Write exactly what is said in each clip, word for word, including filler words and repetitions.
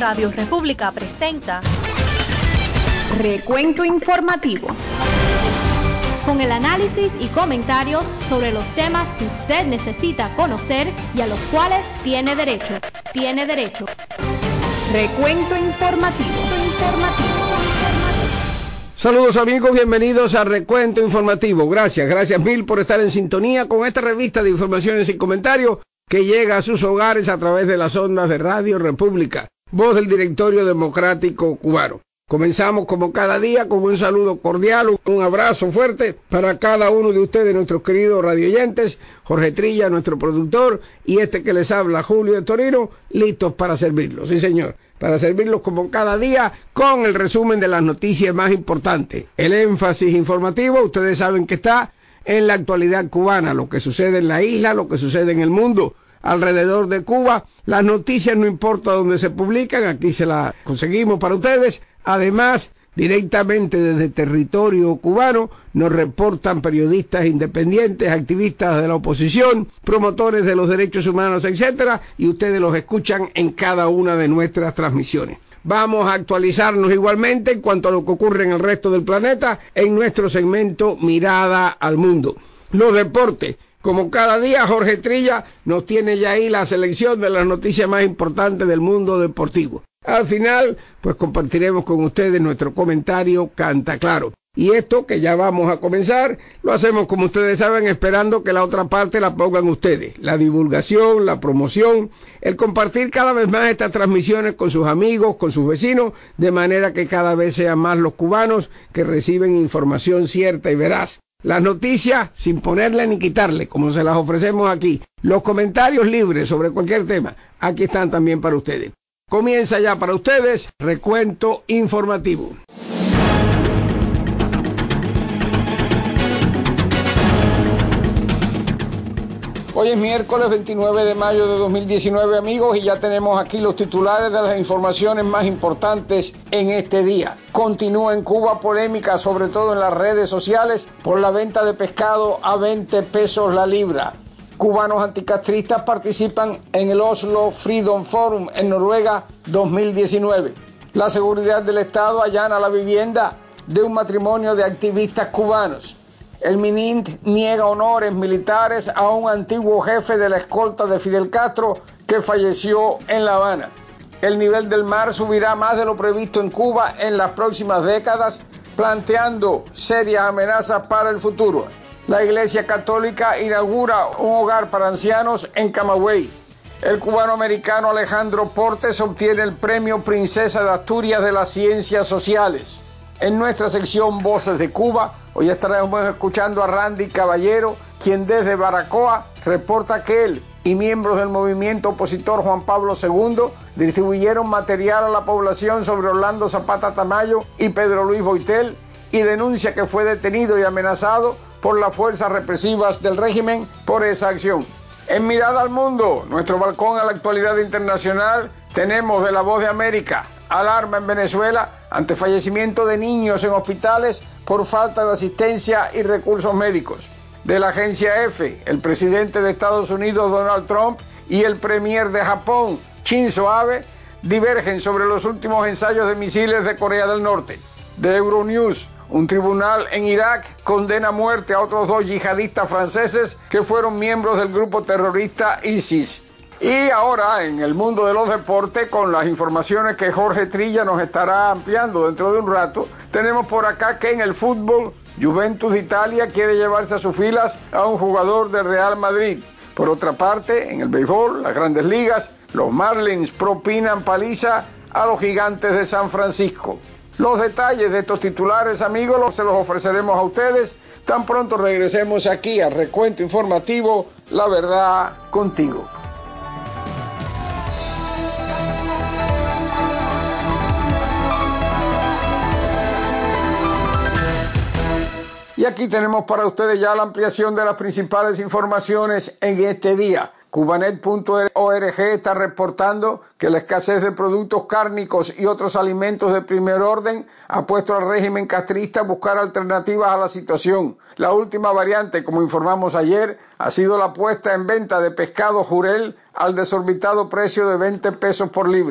Radio República presenta Recuento Informativo, con el análisis y comentarios sobre los temas que usted necesita conocer y a los cuales tiene derecho. Tiene derecho. Recuento Informativo. Informativo. Saludos amigos, bienvenidos a Recuento Informativo. Gracias, gracias mil por estar en sintonía con esta revista de informaciones y comentarios que llega a sus hogares a través de las ondas de Radio República, voz del Directorio Democrático Cubano. Comenzamos como cada día con un saludo cordial, un abrazo fuerte para cada uno de ustedes, nuestros queridos radioyentes, Jorge Trilla, nuestro productor, y este que les habla, Julio de Torino, listos para servirlos, sí señor, para servirlos como cada día con el resumen de las noticias más importantes. El énfasis informativo, ustedes saben que está en la actualidad cubana, lo que sucede en la isla, lo que sucede en el mundo, alrededor de Cuba. Las noticias no importa dónde se publican, aquí se las conseguimos para ustedes. Además, directamente desde territorio cubano nos reportan periodistas independientes, activistas de la oposición, promotores de los derechos humanos, etcétera, y ustedes los escuchan en cada una de nuestras transmisiones. Vamos a actualizarnos igualmente en cuanto a lo que ocurre en el resto del planeta en nuestro segmento Mirada al Mundo. Los deportes. Como cada día, Jorge Trilla nos tiene ya ahí la selección de las noticias más importantes del mundo deportivo. Al final, pues compartiremos con ustedes nuestro comentario Canta Claro. Y esto, que ya vamos a comenzar, lo hacemos, como ustedes saben, esperando que la otra parte la pongan ustedes. La divulgación, la promoción, el compartir cada vez más estas transmisiones con sus amigos, con sus vecinos, de manera que cada vez sean más los cubanos que reciben información cierta y veraz. Las noticias sin ponerle ni quitarle, como se las ofrecemos aquí. Los comentarios libres sobre cualquier tema, aquí están también para ustedes. Comienza ya para ustedes Recuento Informativo. Hoy es miércoles veintinueve de mayo de dos mil diecinueve, amigos, y ya tenemos aquí los titulares de las informaciones más importantes en este día. Continúa en Cuba polémica, sobre todo en las redes sociales, por la venta de pescado a veinte pesos la libra. Cubanos anticastristas participan en el Oslo Freedom Forum en Noruega dos mil diecinueve. La seguridad del Estado allana la vivienda de un matrimonio de activistas cubanos. El MININT niega honores militares a un antiguo jefe de la escolta de Fidel Castro que falleció en La Habana. El nivel del mar subirá más de lo previsto en Cuba en las próximas décadas, planteando serias amenazas para el futuro. La Iglesia Católica inaugura un hogar para ancianos en Camagüey. El cubano-americano Alejandro Portes obtiene el premio Princesa de Asturias de las Ciencias Sociales. En nuestra sección Voces de Cuba, hoy estaremos escuchando a Randy Caballero, quien desde Baracoa reporta que él y miembros del movimiento opositor Juan Pablo segundo distribuyeron material a la población sobre Orlando Zapata Tamayo y Pedro Luis Boitel, y denuncia que fue detenido y amenazado por las fuerzas represivas del régimen por esa acción. En Mirada al Mundo, nuestro balcón a la actualidad internacional, tenemos de La Voz de América: alarma en Venezuela ante fallecimiento de niños en hospitales por falta de asistencia y recursos médicos. De la agencia EFE, el presidente de Estados Unidos Donald Trump y el premier de Japón Shinzo Abe divergen sobre los últimos ensayos de misiles de Corea del Norte. De Euronews, un tribunal en Irak condena a muerte a otros dos yihadistas franceses que fueron miembros del grupo terrorista ISIS. Y ahora, en el mundo de los deportes, con las informaciones que Jorge Trilla nos estará ampliando dentro de un rato, tenemos por acá que en el fútbol, Juventus de Italia quiere llevarse a sus filas a un jugador de Real Madrid. Por otra parte, en el béisbol, las grandes ligas, los Marlins propinan paliza a los Gigantes de San Francisco. Los detalles de estos titulares, amigos, los, se los ofreceremos a ustedes tan pronto regresemos aquí al Recuento Informativo, La Verdad Contigo. Y aquí tenemos para ustedes ya la ampliación de las principales informaciones en este día. Cubanet punto org está reportando que la escasez de productos cárnicos y otros alimentos de primer orden ha puesto al régimen castrista a buscar alternativas a la situación. La última variante, como informamos ayer, ha sido la puesta en venta de pescado jurel al desorbitado precio de veinte pesos por libra.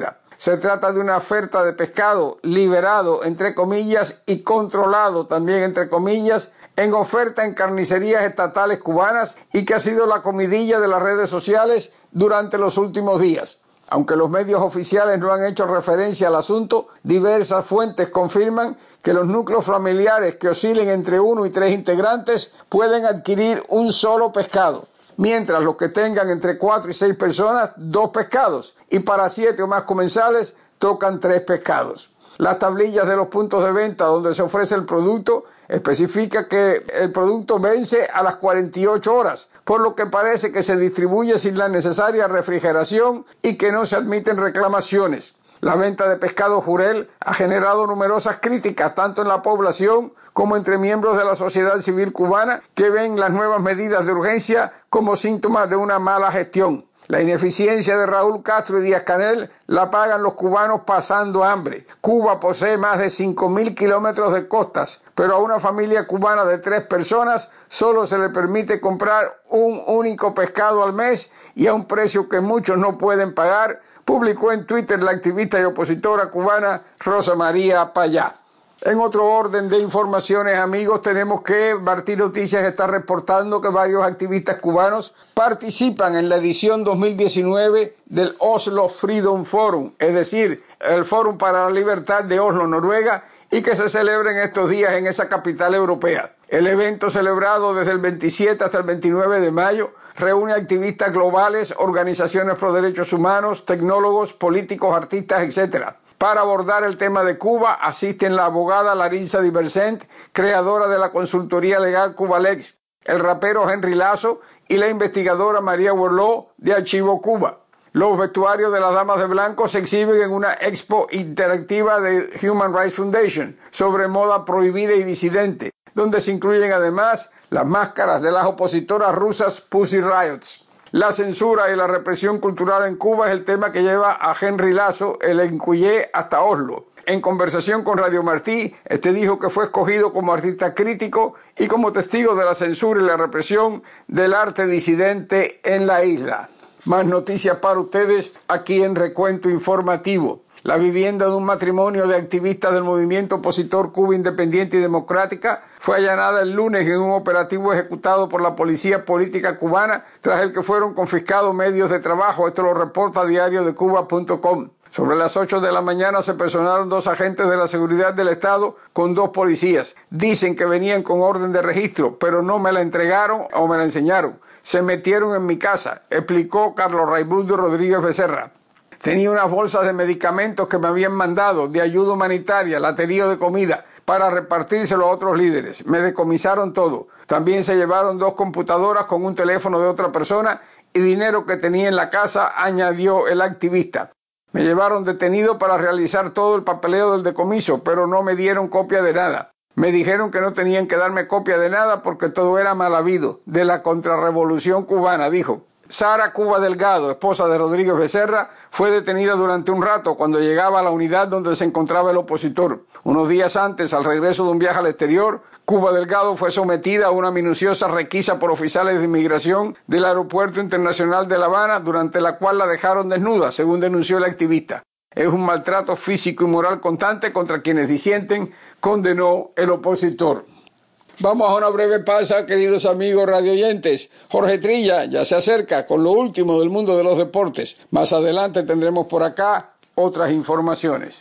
Se trata de una oferta de pescado liberado, entre comillas, y controlado, también entre comillas, en oferta en carnicerías estatales cubanas y que ha sido la comidilla de las redes sociales durante los últimos días. Aunque los medios oficiales no han hecho referencia al asunto, diversas fuentes confirman que los núcleos familiares que oscilen entre uno y tres integrantes pueden adquirir un solo pescado, mientras los que tengan entre cuatro y seis personas, dos pescados, y para siete o más comensales tocan tres pescados. Las tablillas de los puntos de venta donde se ofrece el producto especifica que el producto vence a las cuarenta y ocho horas, por lo que parece que se distribuye sin la necesaria refrigeración y que no se admiten reclamaciones. La venta de pescado jurel ha generado numerosas críticas tanto en la población como entre miembros de la sociedad civil cubana que ven las nuevas medidas de urgencia como síntomas de una mala gestión. La ineficiencia de Raúl Castro y Díaz-Canel la pagan los cubanos pasando hambre. Cuba posee más de cinco mil kilómetros de costas, pero a una familia cubana de tres personas solo se le permite comprar un único pescado al mes y a un precio que muchos no pueden pagar, publicó en Twitter la activista y opositora cubana Rosa María Payá. En otro orden de informaciones, amigos, tenemos que Martín Noticias está reportando que varios activistas cubanos participan en la edición dos mil diecinueve del Oslo Freedom Forum, es decir, el Fórum para la Libertad de Oslo, Noruega, y que se celebra en estos días en esa capital europea. El evento, celebrado desde el veintisiete hasta el veintinueve de mayo, reúne activistas globales, organizaciones pro derechos humanos, tecnólogos, políticos, artistas, etcétera. Para abordar el tema de Cuba asisten la abogada Larissa Diversent, creadora de la consultoría legal Cubalex, el rapero Henry Lazo y la investigadora María Borló de Archivo Cuba. Los vestuarios de las damas de blanco se exhiben en una expo interactiva de Human Rights Foundation sobre moda prohibida y disidente, donde se incluyen además las máscaras de las opositoras rusas Pussy Riots. La censura y la represión cultural en Cuba es el tema que lleva a Henry Lazo, el encuyé, hasta Oslo. En conversación con Radio Martí, este dijo que fue escogido como artista crítico y como testigo de la censura y la represión del arte disidente en la isla. Más noticias para ustedes aquí en Recuento Informativo. La vivienda de un matrimonio de activistas del movimiento opositor Cuba Independiente y Democrática fue allanada el lunes en un operativo ejecutado por la Policía Política Cubana, tras el que fueron confiscados medios de trabajo. Esto lo reporta diario de cuba punto com. Sobre las ocho de la mañana se personaron dos agentes de la seguridad del Estado con dos policías. Dicen que venían con orden de registro, pero no me la entregaron o me la enseñaron. Se metieron en mi casa, explicó Carlos Raimundo Rodríguez Becerra. Tenía unas bolsas de medicamentos que me habían mandado, de ayuda humanitaria, laterío de comida, para repartírselo a otros líderes. Me decomisaron todo. También se llevaron dos computadoras con un teléfono de otra persona y dinero que tenía en la casa, añadió el activista. Me llevaron detenido para realizar todo el papeleo del decomiso, pero no me dieron copia de nada. Me dijeron que no tenían que darme copia de nada porque todo era mal habido, de la contrarrevolución cubana, dijo. Sara Cuba Delgado, esposa de Rodríguez Becerra, fue detenida durante un rato cuando llegaba a la unidad donde se encontraba el opositor. Unos días antes, al regreso de un viaje al exterior, Cuba Delgado fue sometida a una minuciosa requisa por oficiales de inmigración del Aeropuerto Internacional de La Habana, durante la cual la dejaron desnuda, según denunció el activista. Es un maltrato físico y moral constante contra quienes disienten, condenó el opositor. Vamos a una breve pausa, queridos amigos radioyentes. Jorge Trilla ya se acerca con lo último del mundo de los deportes. Más adelante tendremos por acá otras informaciones.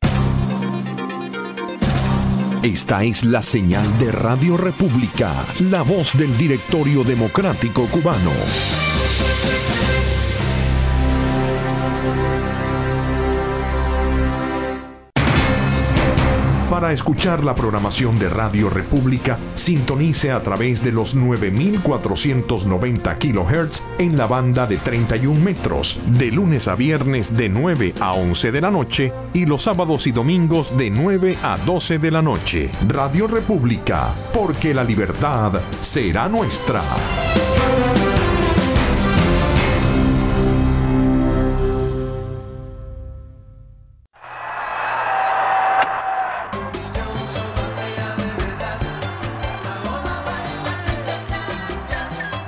Esta es la señal de Radio República, la voz del Directorio Democrático Cubano. Para escuchar la programación de Radio República, sintonice a través de los nueve mil cuatrocientos noventa kilohertz en la banda de treinta y un metros, de lunes a viernes de nueve a once de la noche y los sábados y domingos de nueve a doce de la noche. Radio República, porque la libertad será nuestra.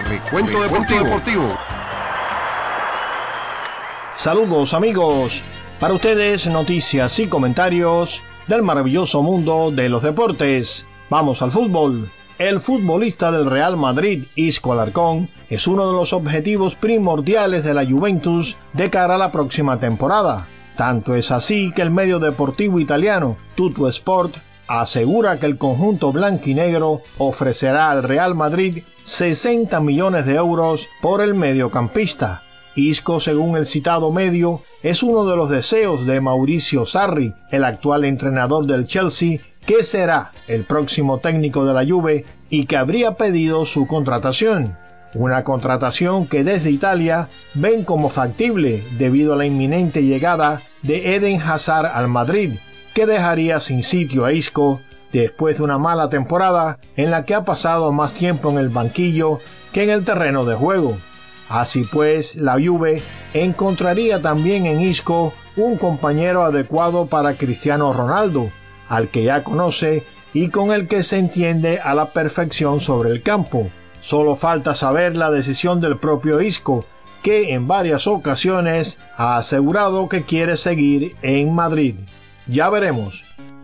Recuento Deportivo. Deportivo. Saludos amigos, Para ustedes, noticias y comentarios del maravilloso mundo de los deportes. Vamos al fútbol. El futbolista del Real Madrid, Isco Alarcón, es uno de los objetivos primordiales de la Juventus de cara a la próxima temporada. Tanto es así que el medio deportivo italiano Tuttosport asegura que el conjunto blanquinegro ofrecerá al Real Madrid sesenta millones de euros por el mediocampista. Isco, según el citado medio, es uno de los deseos de Mauricio Sarri, el actual entrenador del Chelsea, que será el próximo técnico de la Juve y que habría pedido su contratación. Una contratación que desde Italia ven como factible debido a la inminente llegada de Eden Hazard al Madrid, que dejaría sin sitio a Isco después de una mala temporada en la que ha pasado más tiempo en el banquillo que en el terreno de juego. Así pues, la Juve encontraría también en Isco un compañero adecuado para Cristiano Ronaldo, al que ya conoce y con el que se entiende a la perfección sobre el campo. Solo falta saber la decisión del propio Isco, que en varias ocasiones ha asegurado que quiere seguir en Madrid. Ya veremos.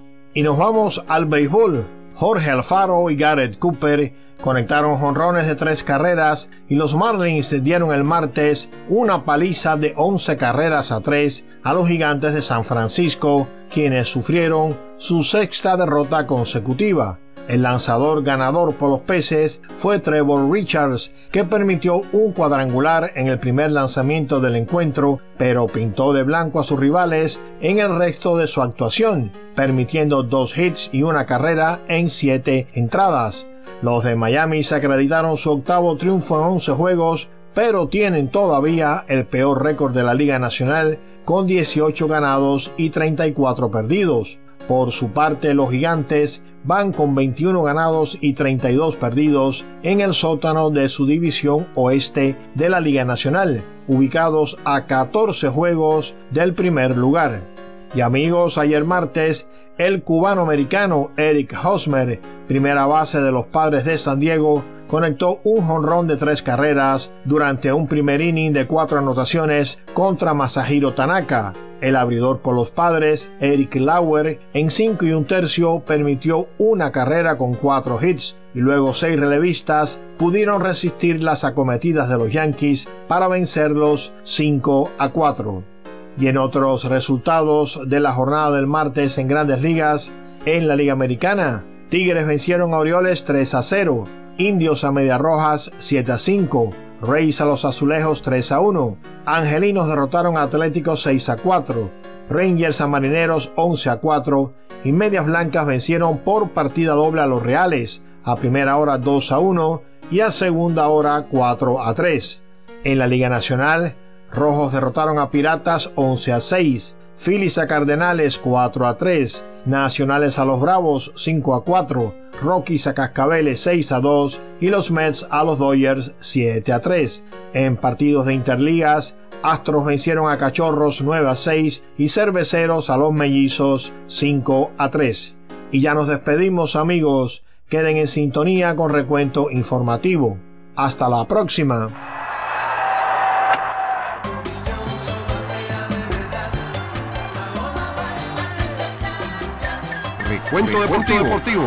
Y nos vamos al béisbol. Jorge Alfaro y Garrett Cooper conectaron jonrones de tres carreras y los Marlins dieron el martes una paliza de once carreras a tres a los Gigantes de San Francisco, quienes sufrieron su sexta derrota consecutiva. El lanzador ganador por los peces fue Trevor Richards, que permitió un cuadrangular en el primer lanzamiento del encuentro, pero pintó de blanco a sus rivales en el resto de su actuación, permitiendo dos hits y una carrera en siete entradas. Los de Miami se acreditaron su octavo triunfo en once juegos, pero tienen todavía el peor récord de la Liga Nacional, con dieciocho ganados y treinta y cuatro perdidos. Por su parte, los Gigantes van con veintiuno ganados y treinta y dos perdidos en el sótano de su división oeste de la Liga Nacional, ubicados a catorce juegos del primer lugar. Y amigos, ayer martes, el cubano-americano Eric Hosmer, primera base de los Padres de San Diego, conectó un jonrón de tres carreras durante un primer inning de cuatro anotaciones contra Masahiro Tanaka. El abridor por los Padres, Eric Lauer, en cinco y un tercio permitió una carrera con cuatro hits y luego seis relevistas pudieron resistir las acometidas de los Yankees para vencerlos cinco a cuatro. Y en otros resultados de la jornada del martes en Grandes Ligas, en la Liga Americana, Tigres vencieron a Orioles tres a cero, Indios a Medias Rojas siete a cinco, Rays a los Azulejos tres a uno, Angelinos derrotaron a Atléticos seis a cuatro, Rangers a Marineros once a cuatro y Medias Blancas vencieron por partida doble a los Reales, a primera hora dos a uno y a segunda hora cuatro a tres. En la Liga Nacional, Rojos derrotaron a Piratas once a seis, Phillies a Cardenales cuatro a tres, Nacionales a los Bravos cinco a cuatro, Rockies a Cascabeles seis a dos y los Mets a los Dodgers siete a tres. En partidos de interligas, Astros vencieron a Cachorros nueve a seis y Cerveceros a los Mellizos cinco a tres. Y ya nos despedimos, amigos. Queden en sintonía con Recuento Informativo. Hasta la próxima. Recuento Deportivo. Deportivo.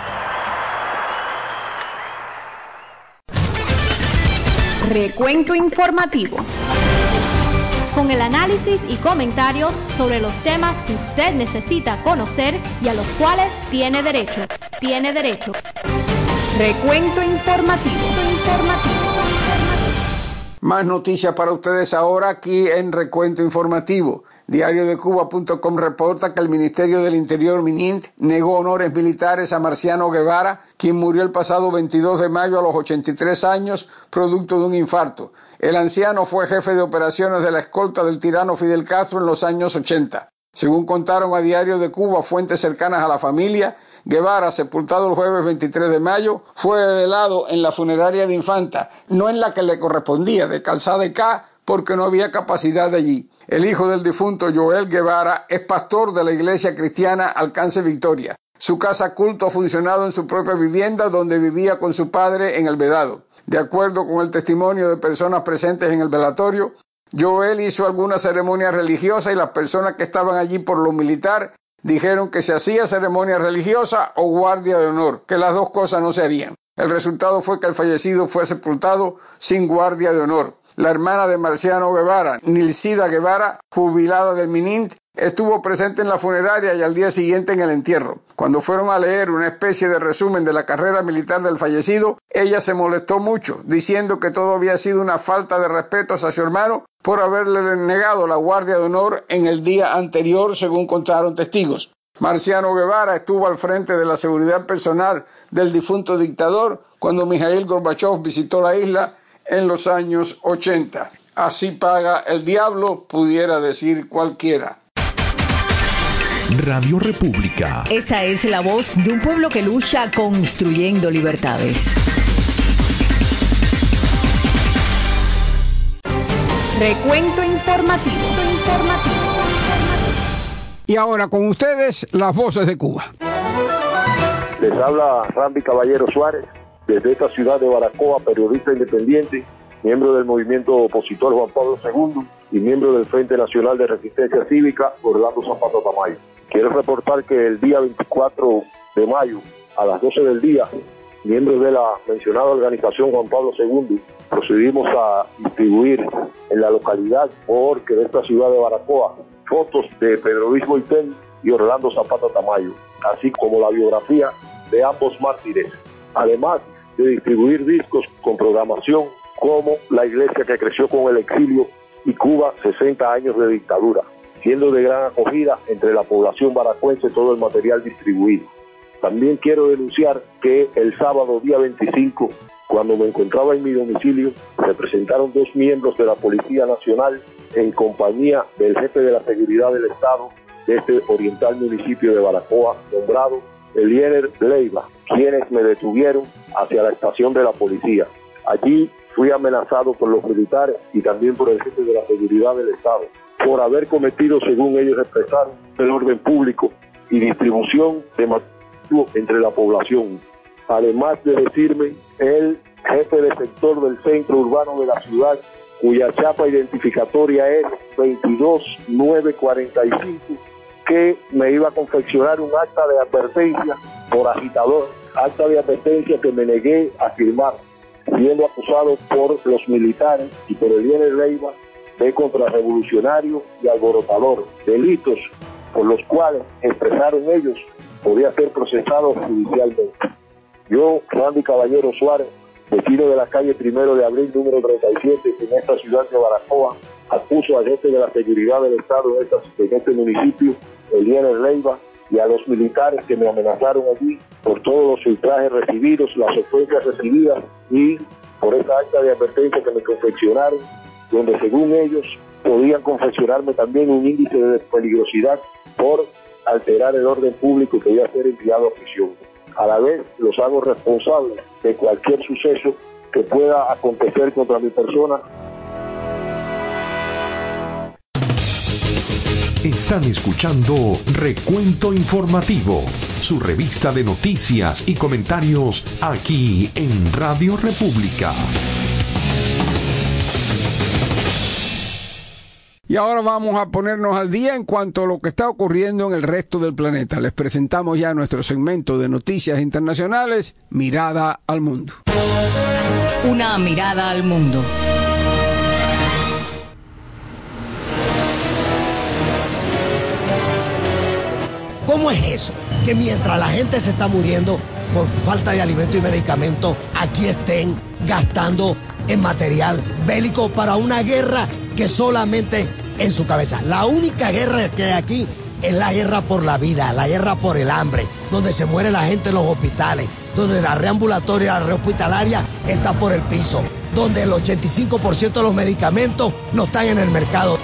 Recuento Informativo. Con el análisis y comentarios sobre los temas que usted necesita conocer y a los cuales tiene derecho. Tiene derecho. Recuento Informativo. Informativo. Más noticias para ustedes ahora aquí en Recuento Informativo. Diario de Cuba punto com reporta que el Ministerio del Interior MININT negó honores militares a Marciano Guevara, quien murió el pasado veintidós de mayo a los ochenta y tres años, producto de un infarto. El anciano fue jefe de operaciones de la escolta del tirano Fidel Castro en los años ochenta. Según contaron a Diario de Cuba fuentes cercanas a la familia, Guevara, sepultado el jueves veintitrés de mayo, fue velado en la funeraria de Infanta, no en la que le correspondía, de Calzada K, porque no había capacidad de allí. El hijo del difunto Joel Guevara es pastor de la iglesia cristiana Alcance Victoria. Su casa culto ha funcionado en su propia vivienda donde vivía con su padre en El Vedado. De acuerdo con el testimonio de personas presentes en el velatorio, Joel hizo alguna ceremonia religiosa y las personas que estaban allí por lo militar dijeron que se hacía ceremonia religiosa o guardia de honor, que las dos cosas no se harían. El resultado fue que el fallecido fue sepultado sin guardia de honor. La hermana de Marciano Guevara, Nilcida Guevara, jubilada del MININT, estuvo presente en la funeraria y al día siguiente en el entierro. Cuando fueron a leer una especie de resumen de la carrera militar del fallecido, ella se molestó mucho, diciendo que todo había sido una falta de respeto hacia su hermano por haberle negado la guardia de honor en el día anterior, según contaron testigos. Marciano Guevara estuvo al frente de la seguridad personal del difunto dictador cuando Mikhail Gorbachev visitó la isla en los años ochenta. Así paga el diablo, pudiera decir cualquiera. Radio República. Esta es la voz de un pueblo que lucha construyendo libertades. Recuento informativo. Informativo. Y ahora con ustedes, las voces de Cuba. Les habla Randy Caballero Suárez, desde esta ciudad de Baracoa, periodista independiente, miembro del movimiento opositor Juan Pablo segundo y miembro del Frente Nacional de Resistencia Cívica, Orlando Zapata Tamayo. Quiero reportar que el día veinticuatro de mayo, a las doce del día, miembros de la mencionada organización Juan Pablo segundo, procedimos a distribuir en la localidad Borque de esta ciudad de Baracoa fotos de Pedro Luis Boitén y Orlando Zapata Tamayo, así como la biografía de ambos mártires, además de distribuir discos con programación como La Iglesia que creció con el exilio y Cuba, sesenta años de dictadura, siendo de gran acogida entre la población baracuense todo el material distribuido. También quiero denunciar que el sábado día veinticinco, cuando me encontraba en mi domicilio, se presentaron dos miembros de la Policía Nacional en compañía del jefe de la Seguridad del Estado de este oriental municipio de Baracoa, nombrado Eliener Leiva, quienes me detuvieron hacia la estación de la policía. Allí fui amenazado por los militares y también por el jefe de la Seguridad del Estado por haber cometido, según ellos expresaron, el orden público y distribución de material entre la población. Además de decirme el jefe de sector del centro urbano de la ciudad, cuya chapa identificatoria es veintidós nueve cuarenta y cinco, que me iba a confeccionar un acta de advertencia por agitador, acta de advertencia que me negué a firmar, siendo acusado por los militares y por Eliener Leiva de contrarrevolucionario y alborotador, delitos por los cuales expresaron ellos podía ser procesado judicialmente. Yo, Randy Caballero Suárez, vecino de la calle Primero de Abril, número treinta y siete, en esta ciudad de Baracoa, acuso al jefe de la Seguridad del Estado en, esta, en este municipio, Eliener Leiva, y a los militares que me amenazaron allí por todos los ultrajes recibidos, las ofensas recibidas y por esa acta de advertencia que me confeccionaron, donde según ellos podían confeccionarme también un índice de peligrosidad por alterar el orden público que iba a ser enviado a prisión. A la vez los hago responsables de cualquier suceso que pueda acontecer contra mi persona. Están escuchando Recuento Informativo, su revista de noticias y comentarios aquí en Radio República. Y ahora vamos a ponernos al día en cuanto a lo que está ocurriendo en el resto del planeta. Les presentamos ya nuestro segmento de noticias internacionales, Mirada al Mundo. Una mirada al mundo. ¿Cómo es eso? Que mientras la gente se está muriendo por falta de alimento y medicamentos, aquí estén gastando en material bélico para una guerra que solamente en su cabeza. La única guerra que hay aquí es la guerra por la vida, la guerra por el hambre, donde se muere la gente en los hospitales, donde la red ambulatoria, la red hospitalaria está por el piso, donde el ochenta y cinco por ciento de los medicamentos no están en el mercado.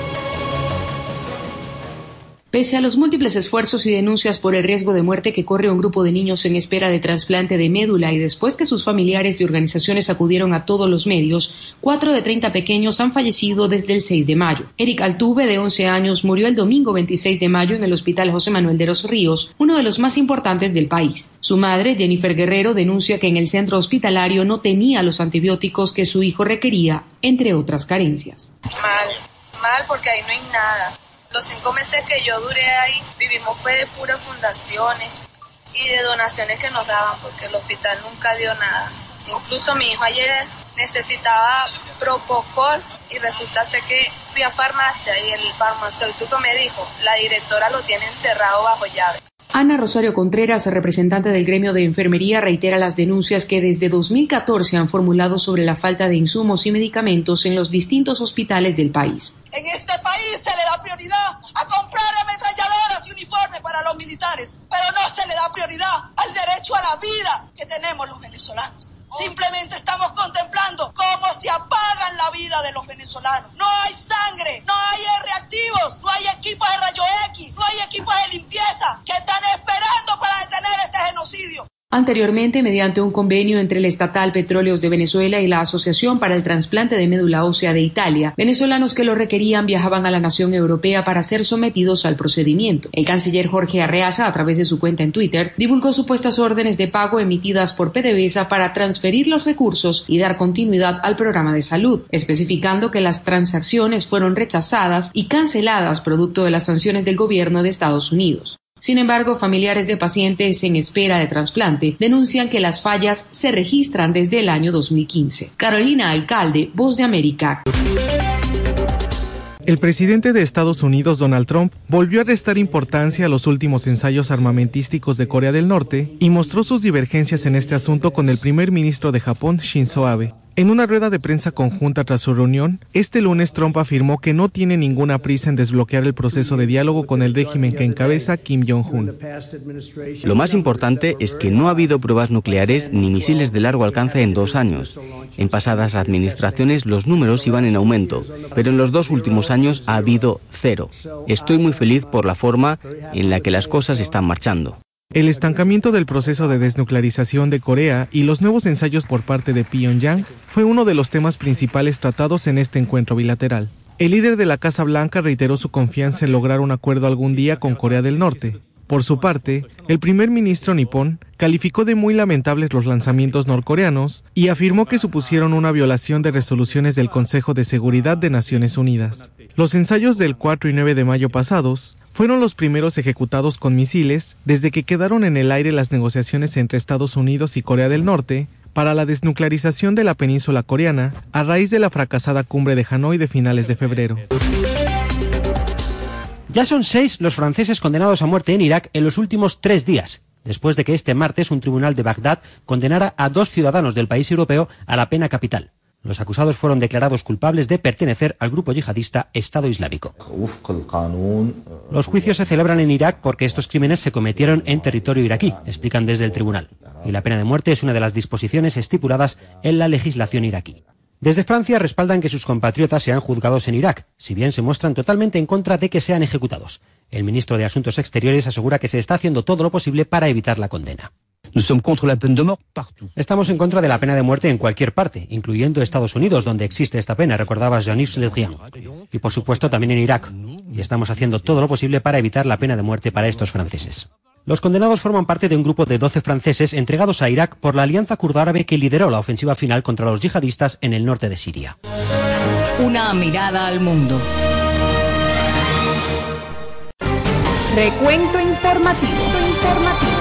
Pese a los múltiples esfuerzos y denuncias por el riesgo de muerte que corre un grupo de niños en espera de trasplante de médula y después que sus familiares y organizaciones acudieron a todos los medios, cuatro de treinta pequeños han fallecido desde el seis de mayo. Eric Altuve, de once años, murió el domingo veintiséis de mayo en el Hospital José Manuel de los Ríos, uno de los más importantes del país. Su madre, Jennifer Guerrero, denuncia que en el centro hospitalario no tenía los antibióticos que su hijo requería, entre otras carencias. Mal. Mal, porque ahí no hay nada. Los cinco meses que yo duré ahí, vivimos fue de puras fundaciones y de donaciones que nos daban, porque el hospital nunca dio nada. Incluso mi hijo ayer necesitaba Propofol y resulta ser que fui a farmacia y el farmacéutico me dijo, la directora lo tiene encerrado bajo llave. Ana Rosario Contreras, representante del gremio de enfermería, reitera las denuncias que desde dos mil catorce han formulado sobre la falta de insumos y medicamentos en los distintos hospitales del país. En este país se le da prioridad a comprar ametralladoras y uniformes para los militares, pero no se le da prioridad al derecho a la vida que tenemos los venezolanos. Simplemente estamos contemplando cómo se apagan la vida de los venezolanos. No hay sangre, no hay reactivos, no hay equipos de rayos X, no hay equipos de limpieza que están esperando para detener este genocidio. Anteriormente, mediante un convenio entre el estatal Petróleos de Venezuela y la Asociación para el Trasplante de Médula Ósea de Italia, venezolanos que lo requerían viajaban a la nación europea para ser sometidos al procedimiento. El canciller Jorge Arreaza, a través de su cuenta en Twitter, divulgó supuestas órdenes de pago emitidas por PDVSA para transferir los recursos y dar continuidad al programa de salud, especificando que las transacciones fueron rechazadas y canceladas producto de las sanciones del gobierno de Estados Unidos. Sin embargo, familiares de pacientes en espera de trasplante denuncian que las fallas se registran desde el año dos mil quince. Carolina Alcalde, Voz de América. El presidente de Estados Unidos, Donald Trump, volvió a restar importancia a los últimos ensayos armamentísticos de Corea del Norte y mostró sus divergencias en este asunto con el primer ministro de Japón, Shinzo Abe. En una rueda de prensa conjunta tras su reunión, este lunes Trump afirmó que no tiene ninguna prisa en desbloquear el proceso de diálogo con el régimen que encabeza Kim Jong-un. Lo más importante es que no ha habido pruebas nucleares ni misiles de largo alcance en dos años. En pasadas administraciones los números iban en aumento, pero en los dos últimos años ha habido cero. Estoy muy feliz por la forma en la que las cosas están marchando. El estancamiento del proceso de desnuclearización de Corea y los nuevos ensayos por parte de Pyongyang fue uno de los temas principales tratados en este encuentro bilateral. El líder de la Casa Blanca reiteró su confianza en lograr un acuerdo algún día con Corea del Norte. Por su parte, el primer ministro nipón calificó de muy lamentables los lanzamientos norcoreanos y afirmó que supusieron una violación de resoluciones del Consejo de Seguridad de Naciones Unidas. Los ensayos del cuatro y nueve de mayo pasados fueron los primeros ejecutados con misiles desde que quedaron en el aire las negociaciones entre Estados Unidos y Corea del Norte para la desnuclearización de la península coreana a raíz de la fracasada cumbre de Hanoi de finales de febrero. Ya son seis los franceses condenados a muerte en Irak en los últimos tres días, después de que este martes un tribunal de Bagdad condenara a dos ciudadanos del país europeo a la pena capital. Los acusados fueron declarados culpables de pertenecer al grupo yihadista Estado Islámico. Los juicios se celebran en Irak porque estos crímenes se cometieron en territorio iraquí, explican desde el tribunal. Y la pena de muerte es una de las disposiciones estipuladas en la legislación iraquí. Desde Francia respaldan que sus compatriotas sean juzgados en Irak, si bien se muestran totalmente en contra de que sean ejecutados. El ministro de Asuntos Exteriores asegura que se está haciendo todo lo posible para evitar la condena. Estamos en contra de la pena de muerte en cualquier parte, incluyendo Estados Unidos, donde existe esta pena, recordaba Jean-Yves Le Drian. Y por supuesto también en Irak. Y estamos haciendo todo lo posible para evitar la pena de muerte para estos franceses. Los condenados forman parte de un grupo de doce franceses entregados a Irak por la alianza kurdo-árabe que lideró la ofensiva final contra los yihadistas en el norte de Siria. Una mirada al mundo. Recuento informativo. informativo.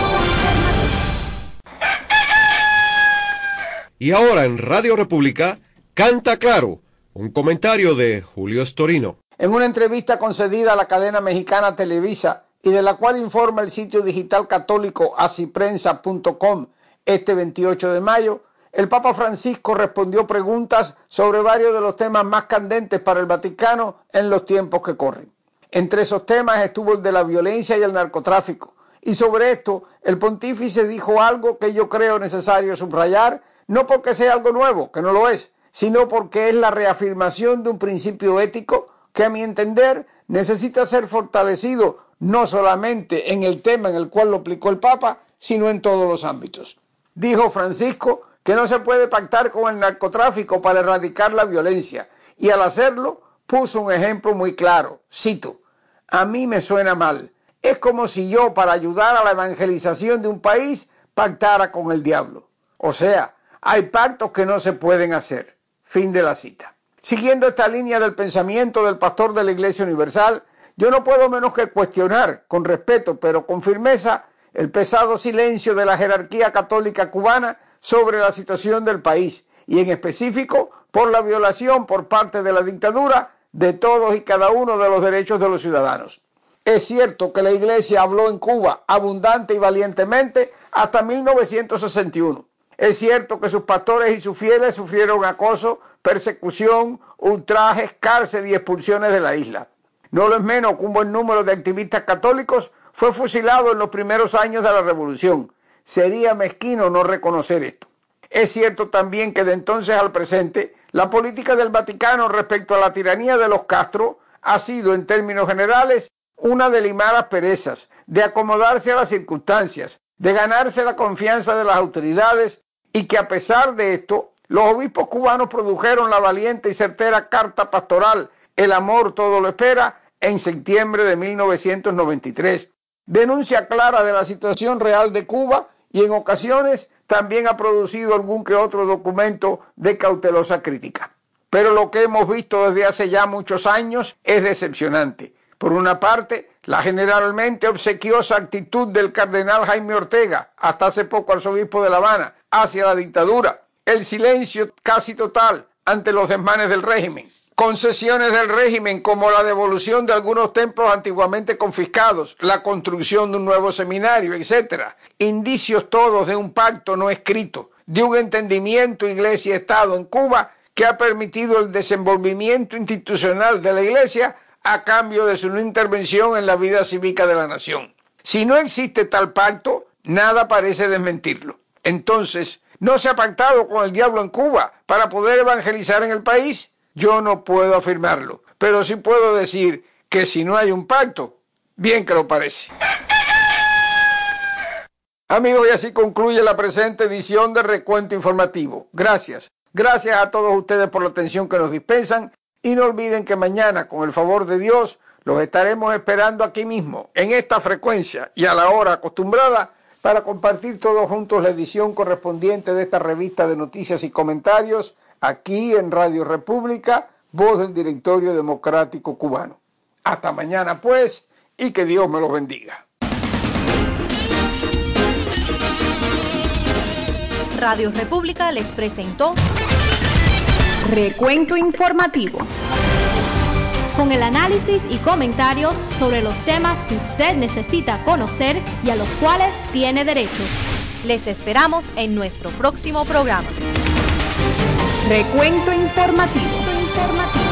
Y ahora en Radio República, Canta Claro, un comentario de Julio Storino. En una entrevista concedida a la cadena mexicana Televisa, y de la cual informa el sitio digital católico asiprensa punto com este veintiocho de mayo, el Papa Francisco respondió preguntas sobre varios de los temas más candentes para el Vaticano en los tiempos que corren. Entre esos temas estuvo el de la violencia y el narcotráfico, y sobre esto el pontífice dijo algo que yo creo necesario subrayar, no porque sea algo nuevo, que no lo es, sino porque es la reafirmación de un principio ético que a mi entender necesita ser fortalecido no solamente en el tema en el cual lo aplicó el Papa, sino en todos los ámbitos. Dijo Francisco que no se puede pactar con el narcotráfico para erradicar la violencia, y al hacerlo puso un ejemplo muy claro. Cito: a mí me suena mal. Es como si yo, para ayudar a la evangelización de un país, pactara con el diablo. O sea, hay pactos que no se pueden hacer. Fin de la cita. Siguiendo esta línea del pensamiento del pastor de la Iglesia Universal, yo no puedo menos que cuestionar, con respeto pero con firmeza, el pesado silencio de la jerarquía católica cubana sobre la situación del país y en específico por la violación por parte de la dictadura de todos y cada uno de los derechos de los ciudadanos. Es cierto que la Iglesia habló en Cuba abundante y valientemente hasta mil novecientos sesenta y uno. Es cierto que sus pastores y sus fieles sufrieron acoso, persecución, ultrajes, cárcel y expulsiones de la isla. No lo es menos que un buen número de activistas católicos fue fusilado en los primeros años de la revolución. Sería mezquino no reconocer esto. Es cierto también que de entonces al presente, la política del Vaticano respecto a la tiranía de los Castro ha sido, en términos generales, una de limar asperezas, de acomodarse a las circunstancias, de ganarse la confianza de las autoridades y que a pesar de esto, los obispos cubanos produjeron la valiente y certera carta pastoral El amor todo lo espera en septiembre de mil novecientos noventa y tres. Denuncia clara de la situación real de Cuba y en ocasiones también ha producido algún que otro documento de cautelosa crítica. Pero lo que hemos visto desde hace ya muchos años es decepcionante. Por una parte, la generalmente obsequiosa actitud del cardenal Jaime Ortega, hasta hace poco arzobispo de La Habana, hacia la dictadura, el silencio casi total ante los desmanes del régimen, concesiones del régimen como la devolución de algunos templos antiguamente confiscados, la construcción de un nuevo seminario, etcétera. Indicios todos de un pacto no escrito, de un entendimiento Iglesia-Estado en Cuba que ha permitido el desenvolvimiento institucional de la Iglesia a cambio de su no intervención en la vida cívica de la nación. Si no existe tal pacto, nada parece desmentirlo. Entonces, ¿no se ha pactado con el diablo en Cuba para poder evangelizar en el país? Yo no puedo afirmarlo, pero sí puedo decir que si no hay un pacto, bien que lo parece. Amigos, y así concluye la presente edición de Recuento Informativo. Gracias. Gracias a todos ustedes por la atención que nos dispensan y no olviden que mañana, con el favor de Dios, los estaremos esperando aquí mismo, en esta frecuencia y a la hora acostumbrada, para compartir todos juntos la edición correspondiente de esta revista de noticias y comentarios aquí en Radio República, voz del Directorio Democrático Cubano. Hasta mañana pues, y que Dios me los bendiga. Radio República les presentó Recuento Informativo, con el análisis y comentarios sobre los temas que usted necesita conocer y a los cuales tiene derecho. Les esperamos en nuestro próximo programa. Recuento Informativo. Informativo.